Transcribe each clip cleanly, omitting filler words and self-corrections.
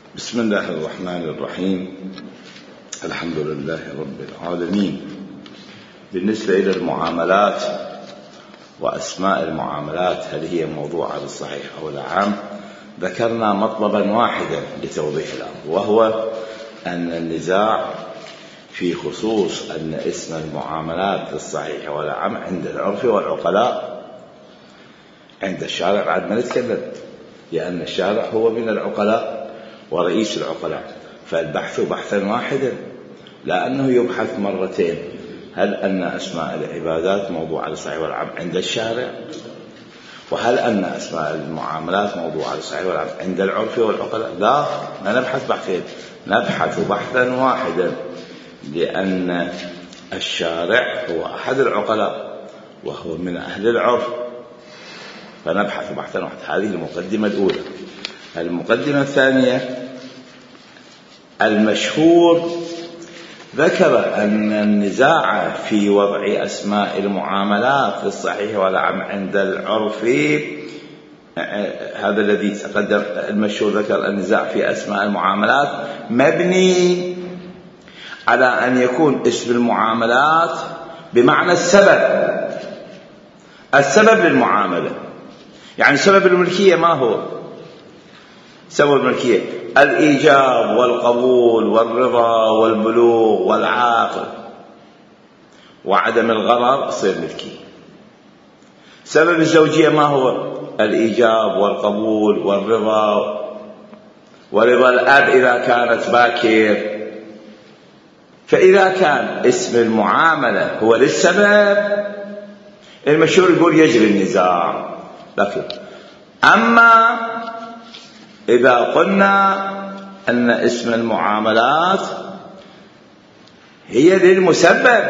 بسم الله الرحمن الرحيم. الحمد لله رب العالمين. بالنسبة إلى المعاملات وأسماء المعاملات هل هي موضوعة بالصحيح أو العام، ذكرنا مطلبا واحدا لتوضيح الأمر، وهو أن النزاع في خصوص أن اسم المعاملات الصحيح والعام عند العرف والعقلاء. عند الشارع بعد ما نتكلم، لأن الشارع هو من العقلاء ورئيس العقلاء، فالبحث بحثا واحدا، لا أنه يبحث مرتين. هل أن أسماء العبادات موضوعة للصحيح والعام عند الشارع؟ وهل أن أسماء المعاملات موضوعة للصحيح والعام عند العرف والعقلاء؟ لا، ما نبحث بحثين، نبحث بحثا واحدا، لأن الشارع هو أحد العقلاء وهو من أهل العرف، فنبحث بحثا واحدا. هذه المقدمة الأولى. المقدمة الثانية، المشهور ذكر أن النزاع في وضع أسماء المعاملات في الصحيح والعام عند العرف، هذا الذي تقدم المشهور، ذكر النزاع في أسماء المعاملات مبني على أن يكون اسم المعاملات بمعنى السبب للمعاملة. يعني سبب الملكية ما هو؟ سبب الملكية الإيجاب والقبول والرضا والبلوغ والعاقل وعدم الغرر، يصير ملكية. سبب الزوجية ما هو؟ الإيجاب والقبول والرضا، ورضا الأب إذا كانت باكر. فإذا كان اسم المعاملة هو للسبب، المشهور يقول يجري النزاع. لكن أما إذا قلنا أن اسم المعاملات هي للمسبب،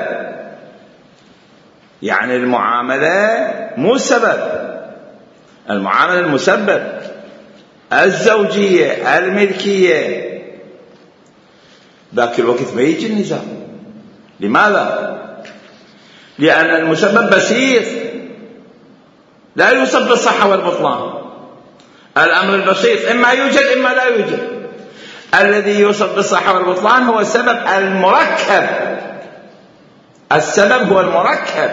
يعني المعاملة مو سبب، المعاملة المسبب، الزوجية، الملكية، ذاك الوقت ما يجي النزاع. لماذا؟ لأن المسبب بسيط، لا يوصف بالصحة والبطلان. الأمر البسيط إما يوجد إما لا يوجد. الذي يوصف بالصحة والبطلان هو السبب المركب. السبب هو المركب،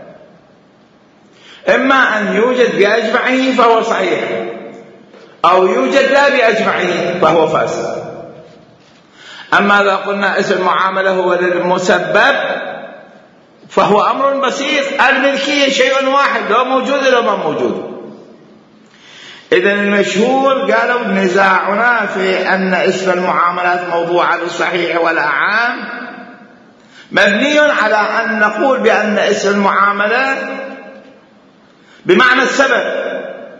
إما أن يوجد بأجمعه فهو صحيح، أو يوجد لا بأجمعه فهو فاسد. أما إذا قلنا اسم المعاملة هو للمسبب فهو أمر بسيط. الملكية شيء واحد، لو موجود لو ما موجود. إذن المشهور قالوا نزاعنا في أن اسم المعاملات موضوعة للصحيح والعام مبني على أن نقول بأن اسم المعاملة بمعنى السبب،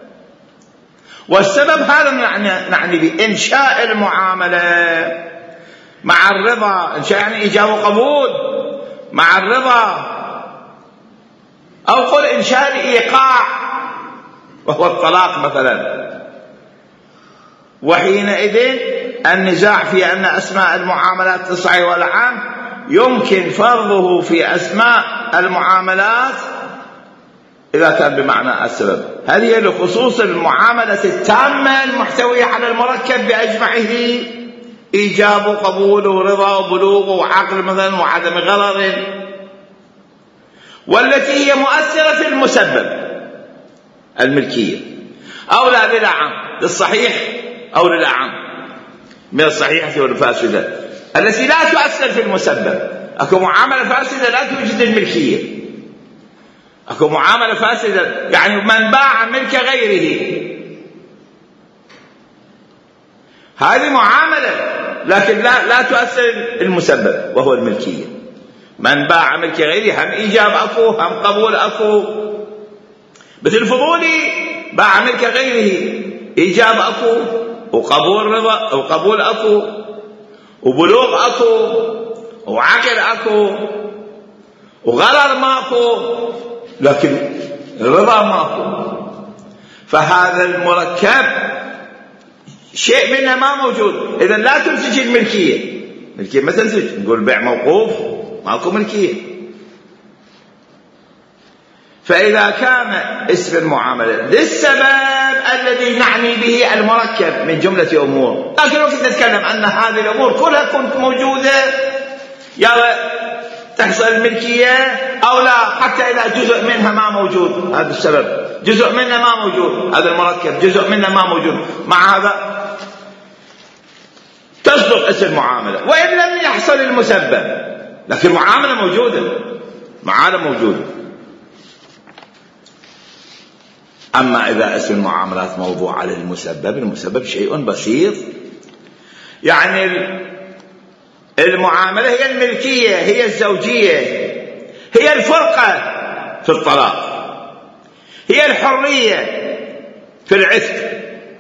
والسبب هذا نعني بإنشاء المعاملة مع الرضا. إنشاء يعني إيجاب وقبول مع الرضا، أو قل إنشاء الإيقاع وهو الطلاق مثلا. وحينئذ النزاع في أن أسماء المعاملات في الصحيح والعام يمكن فرضه في أسماء المعاملات إذا كان بمعنى السبب. هذه لخصوص المعاملة التامة المحتوية على المركب بأجمعه، إيجاب وقبول ورضا وبلوغ وعقل مثلا وعدم غرر، والتي هي مؤثرة في المسبب الملكية، أو لا للعام، للصحيح أو للعام، من الصحيحة والفاسدة التي لا تؤثر في المسبب. أكو معاملة فاسدة لا توجد الملكية، أكو معاملة فاسدة يعني من باع ملك غيره، هذه معاملة لكن لا تؤثر المسبب وهو الملكية. من باع ملك غيره هم إيجاب أكو هم قبول أكو. مثل الفضولي باع ملك غيره، إيجاب أكو وقبول رضا وقبول أكو وبلوغ أكو وعقل أكو وغرر ماكو، لكن رضا ماكو. فهذا المركب شيء منه ما موجود، إذن لا تنسج الملكية. الملكية ما تنسج، نقول بيع موقوف ماكو ملكية. فإذا كان اسم المعاملة للسبب الذي نعني به المركب من جملة أمور، لكن وقت نتكلم أن هذه الأمور كلها كنت موجودة يا تحصل الملكية أو لا، حتى إذا جزء منها ما موجود، هذا السبب، جزء منها ما موجود، هذا المركب جزء منها ما موجود، مع هذا تصدق اسم المعاملة وإن لم يحصل المسبب، لكن المعاملة موجودة، معاملة موجودة. أما إذا اسم المعاملات موضوع على المسبب، المسبب شيء بسيط، يعني المعاملة هي الملكية، هي الزوجية، هي الفرقة في الطلاق، هي الحرية في العتق.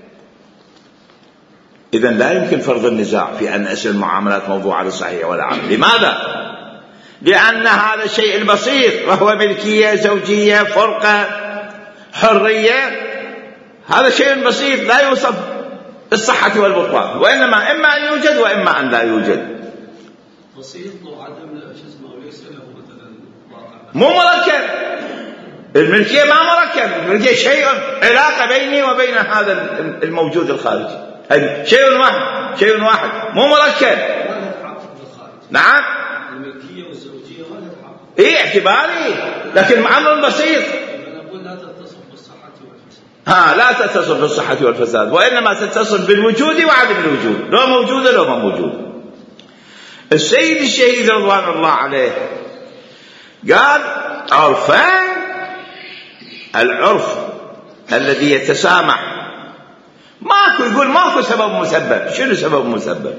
إذن لا يمكن فرض النزاع في أن اسم المعاملات موضوع على الصحيح ولا عام. لماذا؟ لأن هذا الشيء البسيط وهو ملكية، زوجية، فرقة، حرية، هذا شيء بسيط لا يوصف بالصحة والبطلان، وإنما إما أن يوجد وإما أن لا يوجد. بسيط وعدم وليس له مثلا مو مركب، الملكية ما مركب، الملكية شيء علاقة بيني وبين هذا الموجود الخارجي، شيء واحد، شيء واحد مو مركب. نعم، الملكية والزوجية ولا الحق إيه اعتباري، لكن أمر بسيط. نقول لا تتصف بالصحة والفساد. لا تتصف بالصحة والفساد، وإنما تتصف بالوجود وعدم الوجود، لو موجودة لو ما موجود. السيد الشهيد رضوان الله عليه قال عرفان، العرف الذي يتسامح ماكو، يقول ماكو سبب مسبب. شنو سبب مسبب؟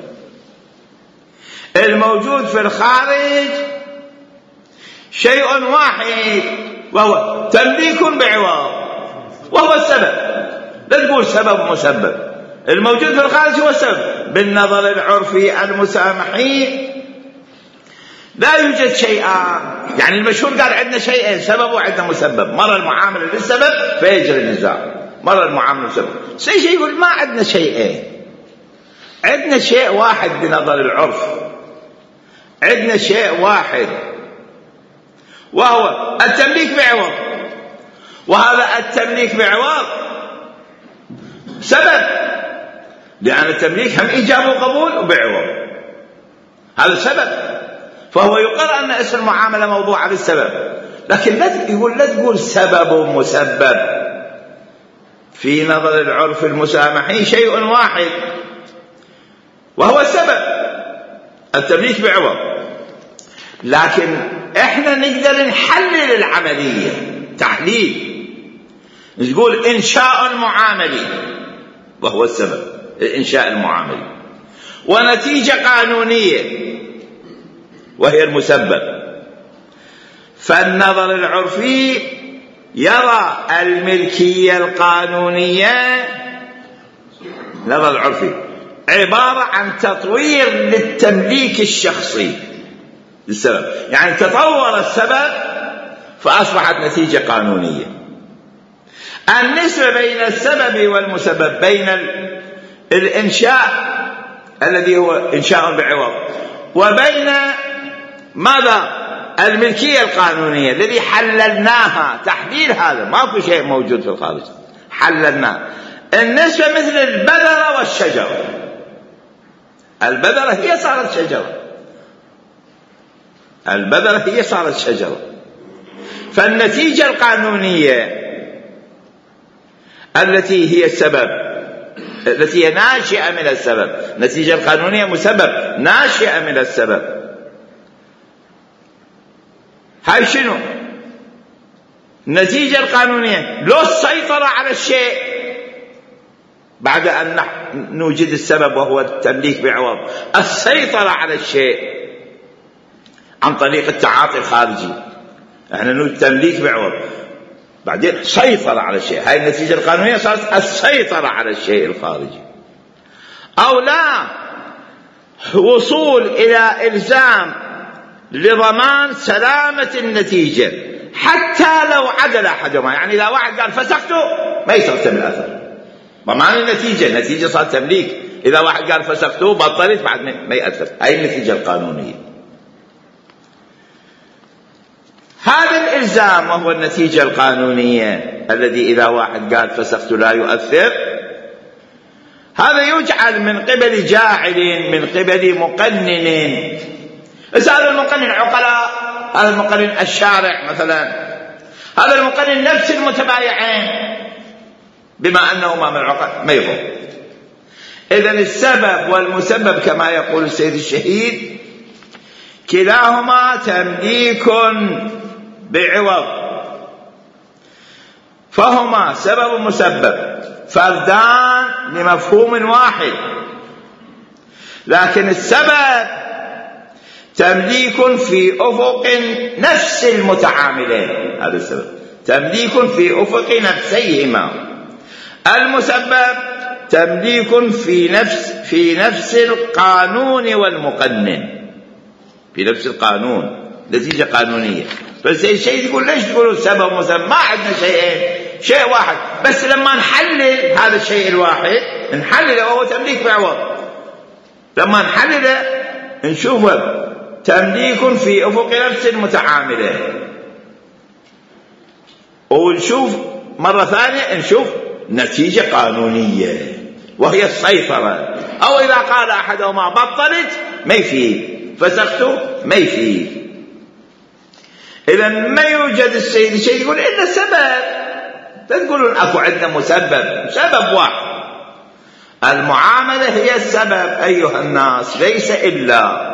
الموجود في الخارج شيء واحد وهو تمليك بعوض، وهو السبب. لا تقول سبب مسبب، الموجود في الخارج هو السبب. بالنظر العرفي المسامحي لا يوجد شيئان، يعني المشهور قال عندنا شيئين، سبب وعندنا مسبب، مرة المعاملة للسبب فيجري النزاع، مرة المعاملة للسبب. شيء يقول ما عندنا شيئين، عندنا شيء واحد بنظر العرف، عندنا شيء واحد وهو التمليك بعوض، وهذا التمليك بعوض سبب، لأن التمليك هم إيجاب وقبول وبعوض، هذا سبب. فهو يقر أن اسم المعاملة موضوع على السبب، لكن لا تقول سبب مسبب. في نظر العرف المسامحي شيء واحد وهو السبب، التمليك بعوض، لكن احنا نقدر نحلل العملية تحليل، نقول إنشاء معاملي وهو السبب، الإنشاء المعاملي، ونتيجة قانونية وهي المسبب. فالنظر العرفي يرى الملكية القانونية، نظر العرفي عبارة عن تطوير للتمليك الشخصي للسبب، يعني تطور السبب فأصبحت نتيجة قانونية. النسبة بين السبب والمسبب، بين الإنشاء الذي هو إنشاء بعوض وبين ماذا؟ الملكية القانونية الذي حللناها، تحليل هذا ماكو شيء موجود في الخارج، حللناه. النسبة مثل البذرة والشجرة، البذرة هي صارت شجرة، البذرة هي صارت شجرة. فالنتيجة القانونية التي هي السبب، التي هي ناشئة من السبب، النتيجة القانونية مسبب ناشئة من السبب. هاي شنو؟ النتيجة القانونية لو السيطرة على الشيء بعد أن نوجد السبب وهو التمليك بعوض، السيطرة على الشيء عن طريق التعاطي الخارجي، احنا نوجد تمليك بعوض بعدين سيطرة على الشيء، هاي النتيجة القانونية صارت السيطرة على الشيء الخارجي. أو لا، وصول إلى إلزام لضمان سلامة النتيجة حتى لو عدل أحدهما، يعني إذا واحد قال فسخته ما يترتب الأثر، ضمان النتيجة، نتيجة صار تمليك، إذا واحد قال فسخته بطلت بعد ما يأثر، هاي النتيجة القانونية. هذا الإلزام وهو النتيجة القانونية الذي إذا واحد قال فسخت لا يؤثر، هذا يجعل من قبل جاعل من قبل مقنن. هذا المقنن عقلاء، هذا المقنن الشارع مثلا، هذا المقنن نفس المتبايعين، بما أنهما من العقلاء ما يضر. إذن السبب والمسبب كما يقول السيد الشهيد كلاهما تمليك بعوض، فهما سبب مسبب فردان لمفهوم واحد، لكن السبب تمليك في أفق نفس المتعاملين، هذا السبب تمليك في أفق نفسيهما. المسبب تمليك في نفس القانون والمقنن، في نفس القانون، نتيجة قانونية. بس الشيء يقول ليش تقولوا سبب ومسبب؟ ما عندنا شيئين، شيء واحد، بس لما نحلل هذا الشيء الواحد نحلله وهو تمليك بعوض، لما نحلله نشوفه تمليك في أفق نفس المتعاملين، ونشوف مرة ثانية نشوف نتيجة قانونية وهي السيطرة. أو إذا قال أحدهما بطلت ما يفيد، فسخته ما يفيد. إذا ما يوجد السيد الشيء يقول إلا السبب، تقولون أكو عندنا مسبب، سبب واحد. المعاملة هي السبب أيها الناس، ليس إلا.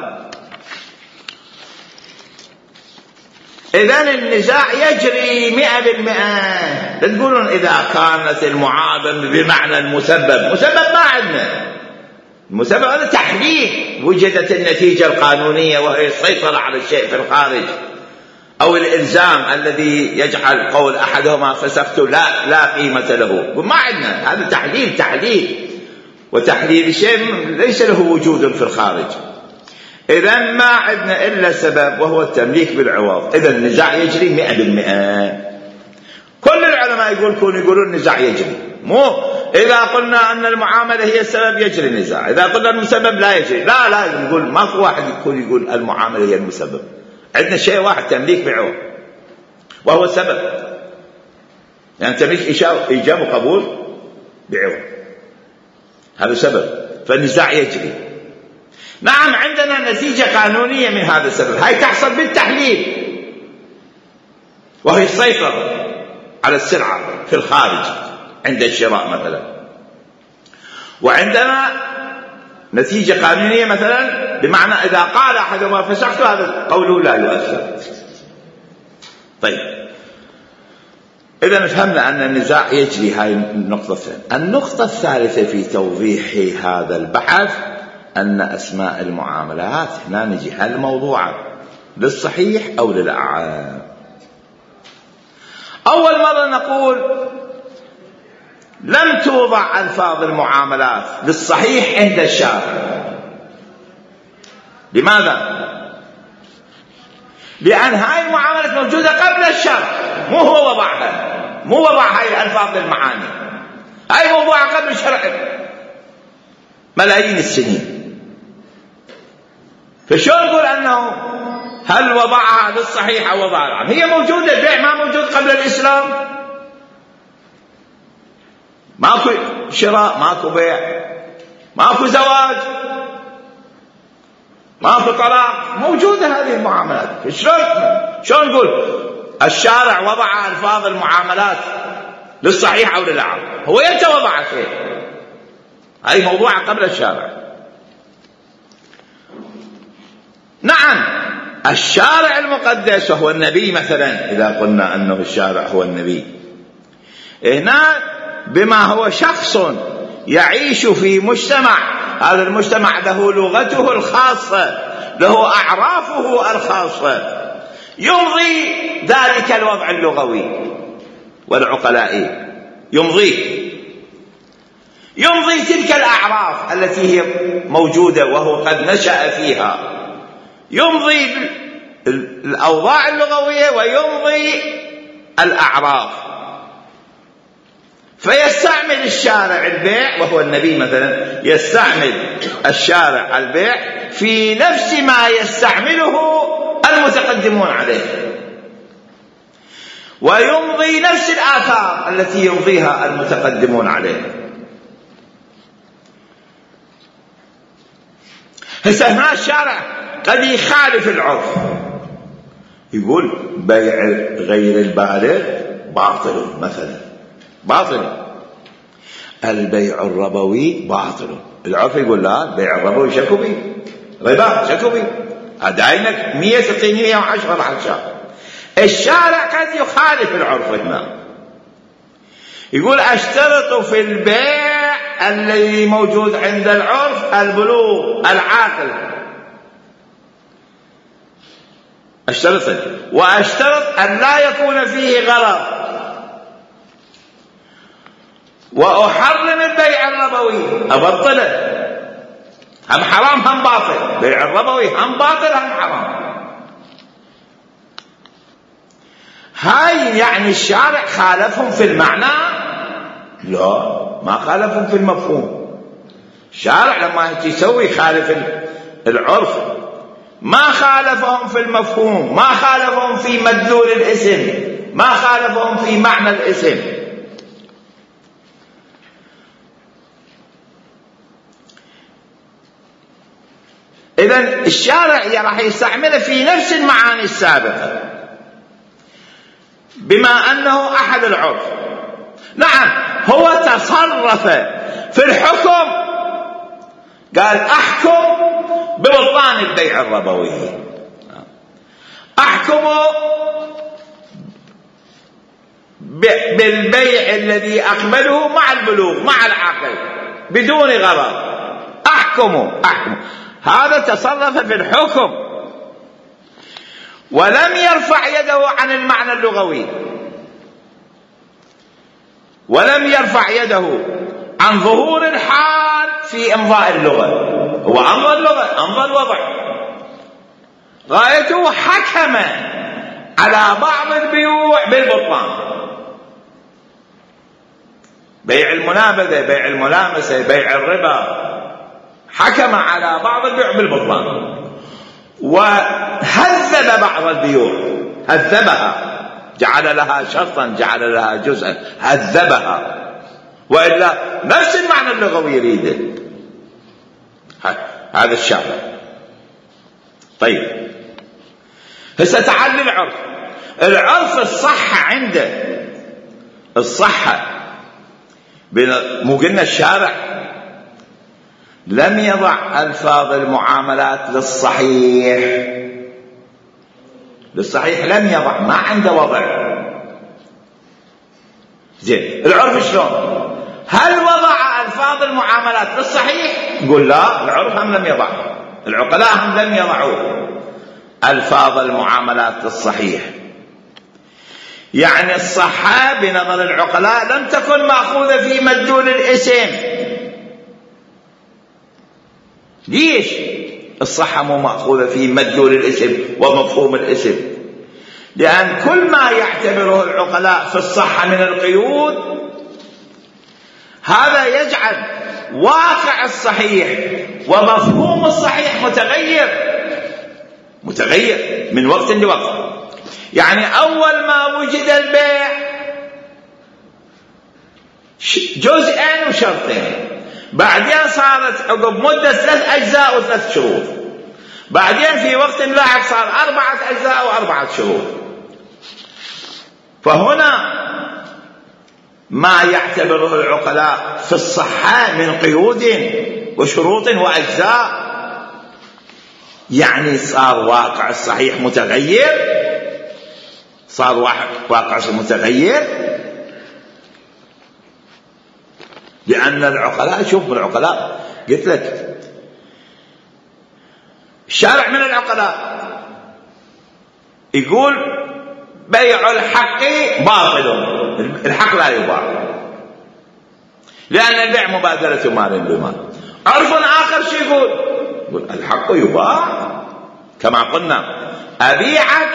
إذن النزاع يجري 100%. تقولون إذا كانت المعاملة بمعنى المسبب، مسبب ما عندنا، المسبب هذا تحليل، وجدت النتيجة القانونية وهي السيطرة على الشيء في الخارج، أو الإلزام الذي يجعل قول أحدهما فسخت لا قيمة له، ما عندنا. هذا تحليل، وتحليل الشيء ليس له وجود في الخارج. إذن ما عندنا إلا سبب وهو التمليك بالعوض. إذن النزاع يجري 100%. كل العلماء يقولون النزاع يجري، مو إذا قلنا أن المعاملة هي السبب يجري النزاع، إذا قلنا المسبب لا يجري. لا نقول ماكو واحد يقول المعاملة هي المسبب. عندنا شيء واحد تمليك بعوض وهو السبب، يعني تمليك إيجاب وقبول بعوض، هذا سبب، فالنزاع يجري. نعم عندنا نتيجة قانونية من هذا السبب، هاي تحصل بالتحليل وهي السيطرة على السلعة في الخارج عند الشراء مثلا. وعندنا نتيجة قانونية مثلا بمعنى إذا قال أحدهما فسخت، هذا قوله لا يؤثر. طيب إذا فهمنا أن النزاع يجري، هاي النقطة الثانية. النقطة الثالثة في توضيح هذا البحث أن أسماء المعاملات هنا نجي هل موضوعة للصحيح أو للأعام. أول مرة نقول لم توضع ألفاظ المعاملات للصحيح عند الشارع. لماذا؟ لأن هاي المعاملات موجودة قبل الشرع، مو هو وضعها، مو وضع هاي الألفاظ للمعاني، هاي موضوعة قبل الشرع ملايين السنين. فشو نقول أنه هل وضعها للصحيح أو وضعها للعام؟ هي موجودة، البيع ما موجود قبل الإسلام، ماكو شراء، ماكو بيع، ماكو زواج، ماكو طلاق، موجودة هذه المعاملات. شلون نقول الشارع وضع ألفاظ المعاملات للصحيح أو للعام؟ هو يمتى وضع شيء؟ هذه موضوعة قبل الشارع. نعم الشارع المقدس وهو النبي مثلا، إذا قلنا أنه الشارع هو النبي، هنا بما هو شخص يعيش في مجتمع، هذا المجتمع له لغته الخاصة، له أعرافه الخاصة، يمضي ذلك الوضع اللغوي والعقلائي، يمضي تلك الأعراف التي هي موجودة وهو قد نشأ فيها، يمضي الأوضاع اللغوية ويمضي الأعراف. فيستعمل الشارع البيع، وهو النبي مثلا يستعمل الشارع البيع في نفس ما يستعمله المتقدمون عليه. ويمضي نفس الآثار التي يمضيها المتقدمون عليها. هنا الشارع قد يخالف العرف، يقول بيع غير البالغ باطل مثلا، باطل. البيع الربوي باطل، العرف يقول لا، البيع الربوي شكو بي، ربا شكو بي، أداينك 100 تعطيني 110 بعد شهر. الشارع قد يخالف العرف هنا، يقول أشترط في البيع الذي موجود عند العرف البلوغ العاقل، أشترط، وأشترط أن لا يكون فيه غرض، وأحرم البيع الربوي، أبطله، هم حرام هم باطل، بيع الربوي هم باطل هم حرام. هاي يعني الشارع خالفهم في المعنى؟ لا، ما خالفهم في المفهوم. الشارع لما يسوي خالف العرف، ما خالفهم في المفهوم، ما خالفهم في مدلول الاسم، ما خالفهم في معنى الاسم. إذن الشارع راح يستعمله في نفس المعاني السابقة بما أنه أحد العرف. نعم، هو تصرف في الحكم، قال أحكم ببطلان البيع الربوي، أحكم بالبيع الذي أقبله مع البلوغ مع العقل بدون غرض، أحكم. هذا تصرف في الحكم ولم يرفع يده عن المعنى اللغوي، ولم يرفع يده عن ظهور الحال في إمضاء اللغة. هو أمضى اللغة، أمضى الوضع، غايته حكم على بعض البيوع بالبطلان، بيع المنابذة، بيع الملامسة، بيع الربا، حكم على بعض البيوع بالبطلان، وهذب بعض البيوع، هذبها، جعل لها شرطا، جعل لها جزءا، هذبها، وإلا نفس المعنى اللغوي يريده. هذا الشارع. طيب، هسه تعال العرف. العرف الصحة عنده، الصحة، مو قلنا الشارع لم يضع ألفاظ المعاملات للصحيح، للصحيح لم يضع، ما عنده وضع. زين، العرف شلون؟ هل وضع ألفاظ المعاملات للصحيح؟ نقول لا، العرف هم لم يضع، العقلاء هم لم يضعوا ألفاظ المعاملات للصحيح. يعني الصحة بنظر العقلاء لم تكن مأخوذة في مدلول الاسم. ليش الصحة مو مأخوذة في مدلول الاسم ومفهوم الاسم؟ لأن كل ما يعتبره العقلاء في الصحة من القيود، هذا يجعل واقع الصحيح ومفهوم الصحيح متغير من وقت لوقت. يعني أول ما وجد البيع جزئين وشرطين، بعدين صارت عقب مدة 3 أجزاء و3 شروط، بعدين في وقت لاحق صار 4 أجزاء و4 شروط. فهنا ما يعتبره العقلاء في الصحة من قيود وشروط وأجزاء، يعني صار واقع الصحيح متغير، صار واقع متغير. لأن العقلاء، شوف العقلاء، قلت لك الشارع من العقلاء يقول بيع الحق باطل، الحق لا يباع، لأن البيع مبادلة مال بمال. عرف آخر شو يقول الحق يباع، كما قلنا أبيعك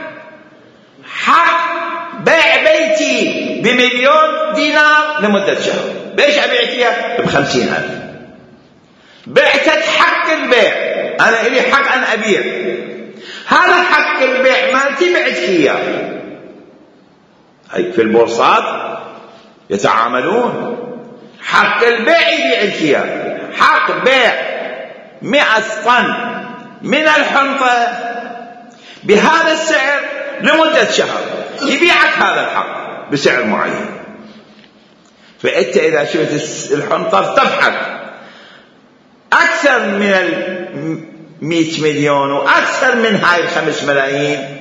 حق بيع بيتي ب1,000,000 دينار لمدة شهر، بيش أبيعتها ب50,000، بعتك حق البيع، أنا إلي حق أن أبيع، هذا حق البيع مالتي بعتك إياه، في البورصات يتعاملون، حق البيع يبيع الكيا، حق بيع 100 طن من الحنطة بهذا السعر لمدة شهر، يبيعك هذا الحق بسعر معين. فأنت إذا شفت الحنطة ارتفعت أكثر من 100 مليون وأكثر من هاي 5 ملايين،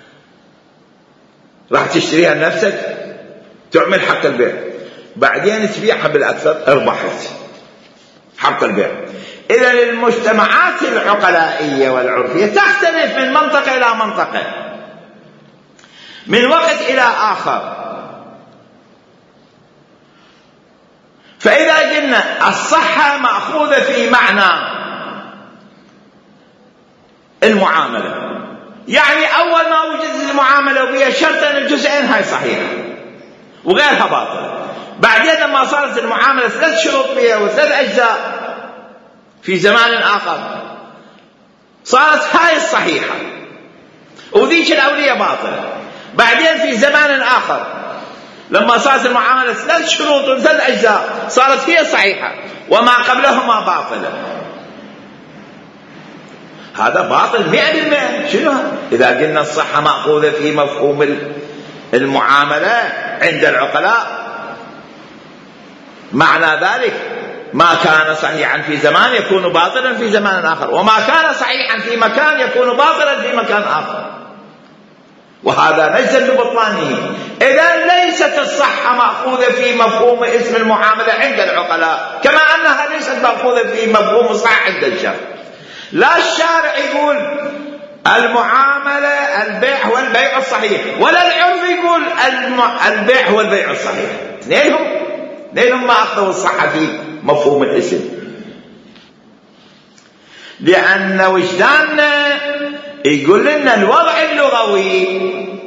راح تشتريها لنفسك تعمل حق البيع، بعدين تبيعها بالأكثر، ربحت حق البيع. إذا المجتمعات العقلائية والعرفية تختلف من منطقة إلى منطقة، من وقت إلى آخر. فإذا قلنا الصحة مأخوذة في معنى المعاملة، يعني أول ما وجدت المعاملة وبها شرط أن الجزئين هاي صحيحة وغيرها باطلة، بعدين لما صارت المعاملة 3 شروط بها و3 أجزاء في زمان آخر صارت هاي الصحيحة وذيك الأولية باطلة. بعدين في زمان آخر لما صارت المعاملة 3 شروط و3 أجزاء صارت هي صحيحة وما قبلهما باطلة. هذا باطل 100%. شنو إذا قلنا الصحة مأخوذة في مفهوم المعاملة عند العقلاء، معنى ذلك ما كان صحيحا في زمان يكون باطلا في زمان آخر، وما كان صحيحا في مكان يكون باطلا في مكان آخر، وهذا نجزم ببطلانه. إذا ليست الصحة مأخوذة في مفهوم اسم المعاملة عند العقلاء، كما أنها ليست مأخوذة في مفهوم الصحة عند الشرع. لا الشارع يقول المعاملة البيع هو البيع الصحيح، ولا العرف يقول البيع هو البيع الصحيح. اثنينهم ما أخذوا الصحة في مفهوم الاسم، لأن وجداننا يقول لنا الوضع اللغوي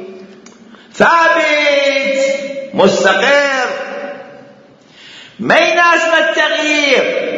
ثابت مستقر ما يناسب التغيير.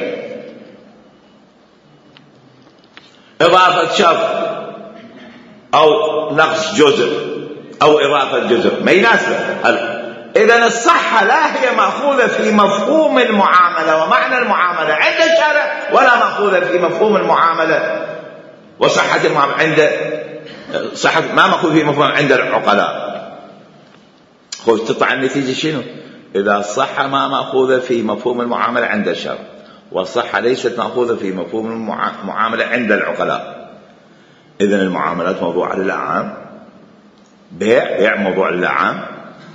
إضافة شرط أو نقص جزء أو إضافة جزء ما يناسب. إذن الصحة لا هي مأخوذة في مفهوم المعاملة ومعنى المعاملة عند الشارع، ولا مأخوذة في مفهوم المعاملة وصحة المعاملة عند صحة، ما مأخوذ في مفهوم عند العقلاء. خذ تطلع النتيجة شنو؟ إذا الصحة ما مأخوذة في مفهوم المعاملة عند الشارع، والصحة ليست مأخوذة في مفهوم المعاملة عند العقلاء، إذن المعاملات موضوع لله عام، بيع موضوع لله عام.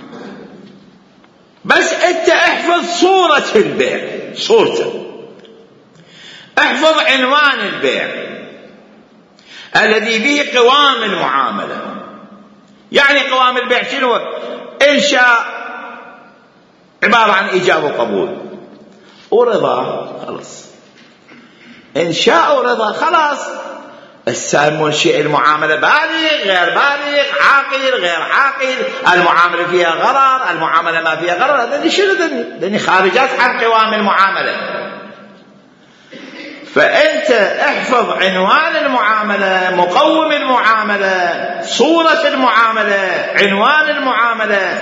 بس أنت احفظ صورة البيع، صورته، احفظ عنوان البيع الذي به قوام المعاملة. يعني قوام البيع شنو؟ إنشاء عبارة عن إيجاب وقبول ورضا، خلاص. إنشاء ورضا، خلاص. منشئ المعاملة بالغ غير بالغ، عاقل غير عاقل، المعاملة فيها غرر، المعاملة ما فيها غرر، هذا شنو؟ ذني خارجات عن قوام المعاملة. فأنت احفظ عنوان المعاملة، مقوم المعاملة، صورة المعاملة، عنوان المعاملة،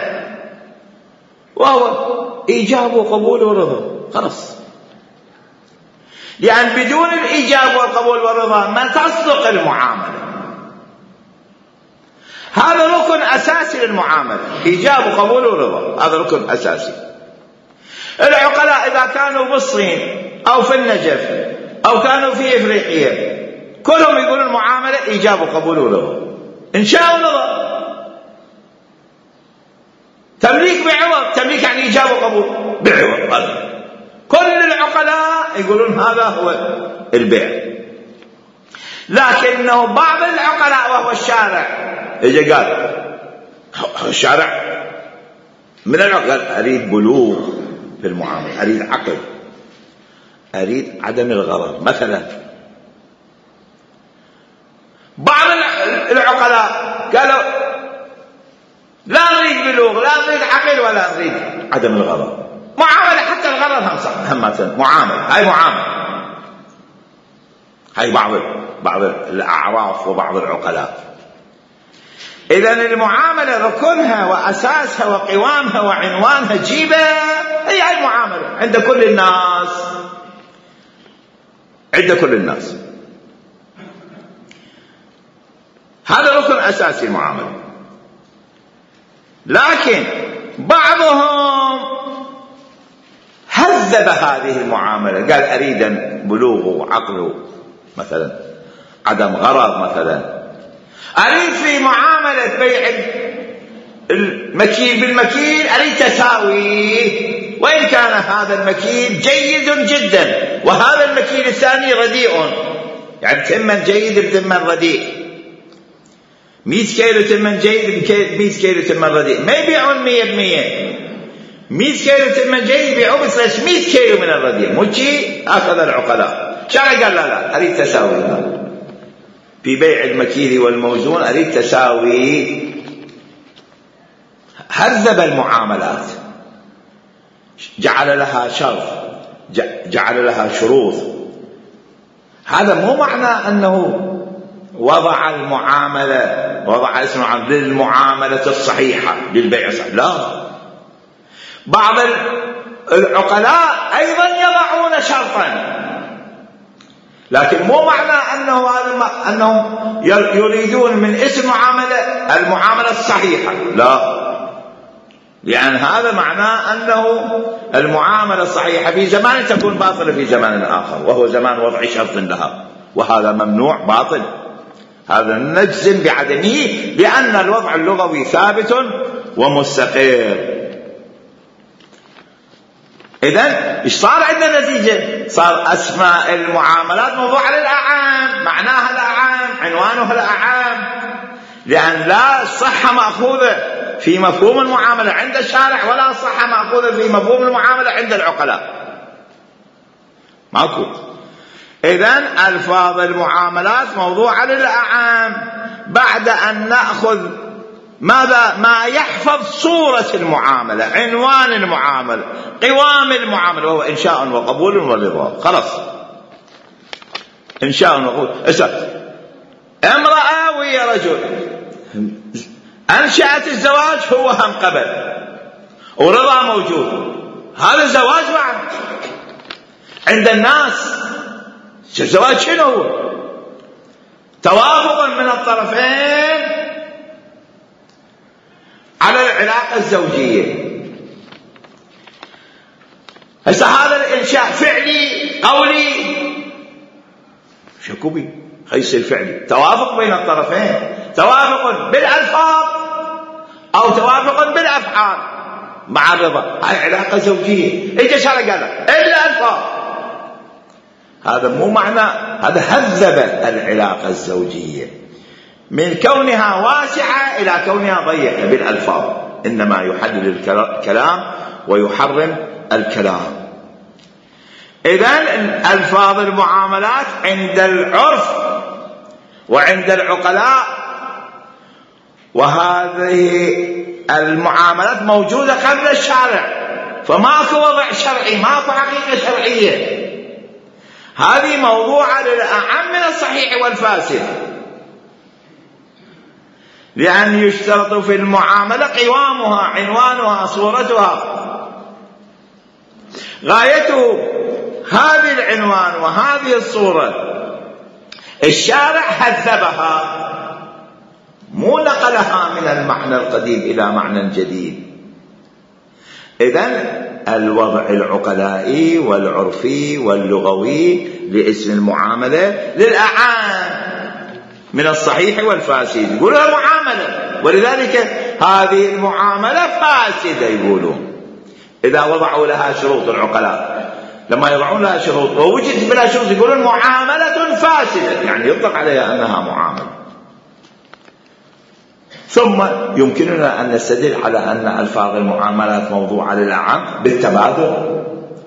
وهو إيجاب وقبول ورضا، خلاص. لأن بدون الإيجاب والقبول والرضا ما تصدق المعاملة. هذا ركن أساسي للمعاملة، إيجاب وقبول ورضا، هذا ركن أساسي. العقلاء إذا كانوا بالصين أو في النجف أو كانوا في إفريقيا كلهم يقولون المعاملة إيجاب وقبول ورضا، إنشاء ورضا. تمليك بعوض، تمليك يعني إيجاب وقبول بعوض. كل العقلاء يقولون هذا هو البيع. لكنه بعض العقلاء وهو الشارع يجي قال الشارع من العقل أريد بلوغ في المعاملة، أريد عقل، أريد عدم الغرر. مثلا بعض العقلاء قالوا لا نريد بلوغ، لا نريد عقل، ولا نريد عدم الغرر. معاملة حتى الغرض هم معاملة، هاي معاملة. هاي بعض الأعراف وبعض العقلاء. إذن المعاملة ركنها وأساسها وقوامها وعنوانها جيبة هي المعاملة عند كل الناس، عند كل الناس. هذا ركن أساسي المعاملة. لكن بعضهم هذب هذه المعاملة، قال أريد بلوغ وعقل مثلا، عدم غرض مثلا، أريد في معاملة بيع المكيل بالمكيل أريد تساوي، وإن كان هذا المكيل جيد جدا وهذا المكيل الثاني رديء، يعني ثمن جيد بثمن رديء، 100 كيلو ثمن جيد ب100 كيلو ثمن رديء، ما يبيعون 100%. 100 كيلو ثمن جيد يبيعون بس 300 كيلو من الرديء، مو شيء هكذا العقلاء. شرع قال لا أريد تساوي، في بيع المكيل والموزون أريد تساوي. هذب المعاملات، جعل لها شرط، جعل لها شروط. هذا مو معنى أنه وضع المعاملة، وضع اسمه للمعاملة الصحيحة للبيع الصحيح، لا. بعض العقلاء أيضا يضعون شرطا، لكن مو معنى أنهم يريدون من اسم المعاملة الصحيحة، لا، لأن هذا معناه أنه المعاملة الصحيحة في زمان تكون باطلة في زمان آخر، وهو زمان وضع شرط لها، وهذا ممنوع باطل. هذا نجزم بعدمه لأن الوضع اللغوي ثابت ومستقر. إذن إيش صار عندنا نتيجة؟ صار أسماء المعاملات موضوعة للأعام، معناها الأعام، عنوانها الأعام، لأن لا صحة مأخوذة في مفهوم المعاملة عند الشارع ولا صحة مأخوذة في مفهوم المعاملة عند العقلاء، ماكو. إذن ألفاظ المعاملات موضوعة للأعام بعد أن نأخذ ماذا؟ ما يحفظ صورة المعاملة، عنوان المعاملة، قوام المعاملة، وهو إنشاء وقبول ورضا. خلاص، إنشاء وقبول. امرأة ويا رجل أنشأت الزواج، هو هم قبل ورضا موجود، هذا الزواج بعد عند الناس. الزواج شنو هو؟ توافق من الطرفين على العلاقة الزوجية. هذا الإنشاء فعلي قولي شكو بي يصير فعلي، توافق بين الطرفين، توافق بالألفاظ أو توافق بالأفعال مع الرضا، هاي علاقة زوجية. إيش شرع قال إلا ألفاظ، هذا مو معنى، هذا هذب العلاقة الزوجية من كونها واسعة إلى كونها ضيقة بالألفاظ، إنما يحلل الكلام ويحرم الكلام. إذن ألفاظ المعاملات عند العرف وعند العقلاء، وهذه المعاملات موجودة قبل الشارع، فماكو وضع شرعي، ماكو حقيقة شرعية. هذه موضوعة للأعم من الصحيح والفاسد، لأن يشترط في المعاملة قوامها، عنوانها، صورتها. غايته هذه العنوان وهذه الصورة الشارع هذبها، مو نقلها من المعنى القديم إلى معنى جديد. إذن الوضع العقلائي والعرفي واللغوي لاسم المعاملة للأعام من الصحيح والفاسد، يقولون معاملة، ولذلك هذه المعاملة فاسدة يقولون إذا وضعوا لها شروط. العقلاء لما يضعون لها شروط ووجد بلا شروط يقولون معاملة فاسدة، يعني يطلق عليها أنها معاملة. ثم يمكننا أن نستدل على أن ألفاظ المعاملات موضوعة للأعم بالتبادل.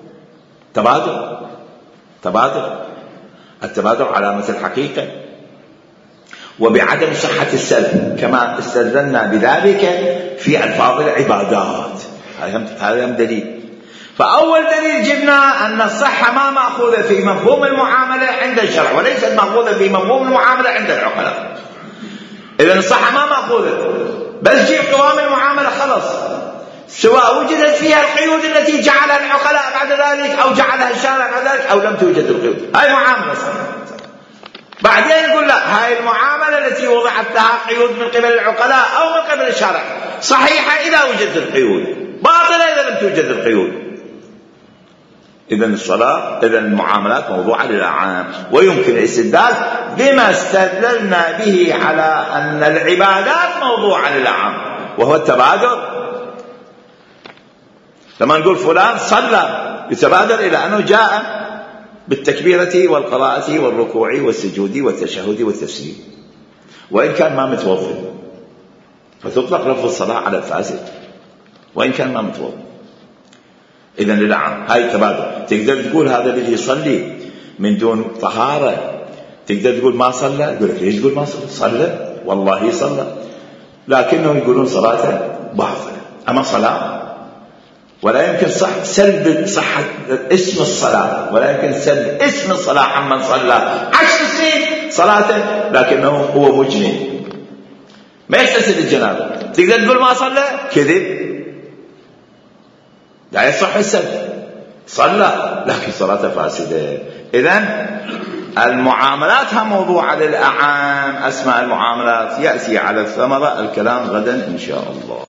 التبادل علامة الحقيقة، وبعدم صحة السلب كما استدلنا بذلك في ألفاظ العبادات. هذا دليل. فأول دليل جبنا أن الصحة ما مأخوذة في مفهوم المعاملة عند الشرع، وليست مأخوذة في مفهوم المعاملة عند العقلاء. إذن الصحة ما مأخوذة، بس جيب قوام المعاملة خلص، سواء وجدت فيها القيود التي جعلها العقلاء بعد ذلك أو جعلها الشارع بعد ذلك أو لم توجد القيود، هاي معاملة صحيحة. بعدين يقول لا، هاي المعاملة التي وضعت لها قيود من قبل العقلاء أو من قبل الشارع صحيحة إذا وجدت القيود، باطلة إذا لم توجد القيود. إذن الصلاة، إذن المعاملات موضوعة للأعام، ويمكن الاستدلال بما استدللنا به على أن العبادات موضوعة للأعام، وهو التبادر. لما نقول فلان صلى يتبادر إلى أنه جاء بالتكبيرة والقراءة والركوع والسجود والتشهد والتسليم، وإن كان ما متوضئ، فتطلق لفظ الصلاة على الفاسد وإن كان ما متوضئ. إذن للعام هاي التبادر. تقدر تقول هذا اللي يصلي من دون طهارة، تقدر تقول ما صلى، يقول لك ليش تقول ما صلى؟ صلى والله صلى، لكنهم يقولون صلاته باطلة. أما صلاة ولا يمكن سلب صحة اسم الصلاة، ولا يمكن سلب اسم الصلاة عمن صلى 10 سنين صلاته لكنه هو مجنن ما يغتسل الجنابة. تقدر تقول ما صلى؟ كذب، لا يصح السلب، صلى لكن صلاته فاسدة. إذن المعاملات هم موضوعة للأعام، أسماء المعاملات يأتي على الثمرة الكلام غدا إن شاء الله.